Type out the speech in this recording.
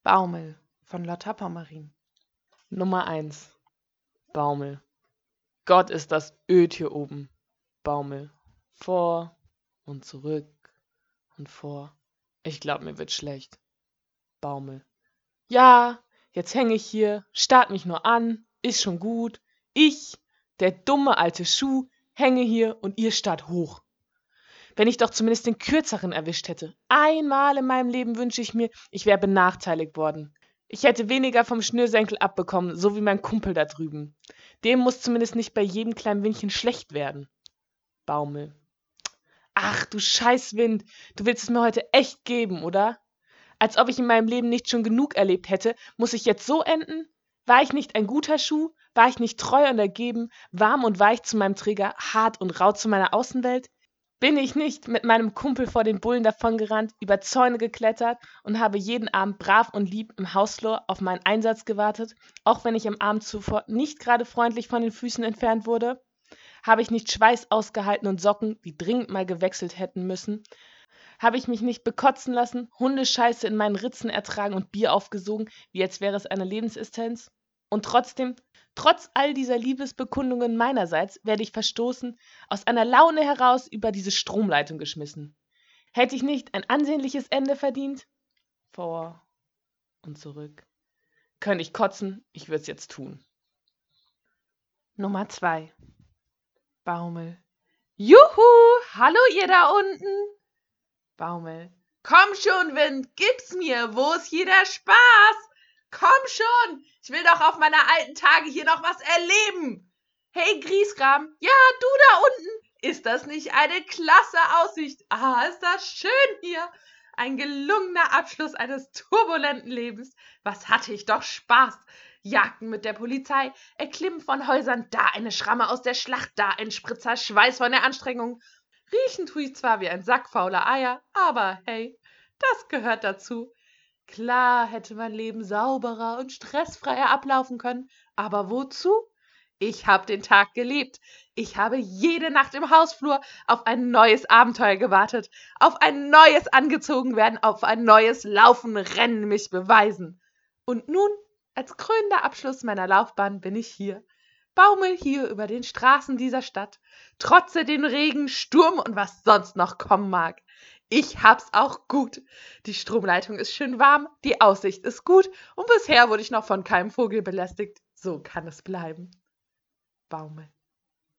Baumel von Lotta Pommerin. Nummer 1. Baumel. Gott, ist das öd hier oben. Baumel. Vor und zurück und vor. Ich glaub, mir wird schlecht. Baumel. Ja, jetzt hänge ich hier, starrt mich nur an, ist schon gut. Ich, der dumme alte Schuh, hänge hier und ihr starrt hoch. Wenn ich doch zumindest den Kürzeren erwischt hätte. Einmal in meinem Leben wünsche ich mir, ich wäre benachteiligt worden. Ich hätte weniger vom Schnürsenkel abbekommen, so wie mein Kumpel da drüben. Dem muss zumindest nicht bei jedem kleinen Windchen schlecht werden. Baumel. Ach, du Scheißwind, du willst es mir heute echt geben, oder? Als ob ich in meinem Leben nicht schon genug erlebt hätte, muss ich jetzt so enden? War ich nicht ein guter Schuh? War ich nicht treu und ergeben, warm und weich zu meinem Träger, hart und rau zu meiner Außenwelt? Bin ich nicht mit meinem Kumpel vor den Bullen davongerannt, über Zäune geklettert und habe jeden Abend brav und lieb im Hausflur auf meinen Einsatz gewartet, auch wenn ich am Abend zuvor nicht gerade freundlich von den Füßen entfernt wurde? Habe ich nicht Schweiß ausgehalten und Socken, die dringend mal gewechselt hätten müssen? Habe ich mich nicht bekotzen lassen, Hundescheiße in meinen Ritzen ertragen und Bier aufgesogen, wie als wäre es eine Lebensestenz? Und trotzdem, trotz all dieser Liebesbekundungen meinerseits, werde ich verstoßen, aus einer Laune heraus über diese Stromleitung geschmissen. Hätte ich nicht ein ansehnliches Ende verdient? Vor und zurück. Könnte ich kotzen, ich würde es jetzt tun. Nummer 2. Baumel. Juhu, hallo ihr da unten. Baumel. Komm schon, Wind, gib's mir, wo ist hier der Spaß? Komm schon, ich will doch auf meine alten Tage hier noch was erleben. Hey Griesgram, ja, du da unten, ist das nicht eine klasse Aussicht? Ah, ist das schön hier. Ein gelungener Abschluss eines turbulenten Lebens. Was hatte ich doch Spaß. Jagden mit der Polizei, Erklimmen von Häusern, da eine Schramme aus der Schlacht, da ein Spritzer Schweiß von der Anstrengung. Riechen tue ich zwar wie ein Sack fauler Eier, aber hey, das gehört dazu. Klar hätte mein Leben sauberer und stressfreier ablaufen können, aber wozu? Ich habe den Tag geliebt. Ich habe jede Nacht im Hausflur auf ein neues Abenteuer gewartet, auf ein neues Angezogenwerden, auf ein neues Laufen, Rennen, mich beweisen. Und nun, als krönender Abschluss meiner Laufbahn, bin ich hier. Baumel hier über den Straßen dieser Stadt, trotze den Regen, Sturm und was sonst noch kommen mag. Ich hab's auch gut. Die Stromleitung ist schön warm, die Aussicht ist gut und bisher wurde ich noch von keinem Vogel belästigt. So kann es bleiben. Baumel.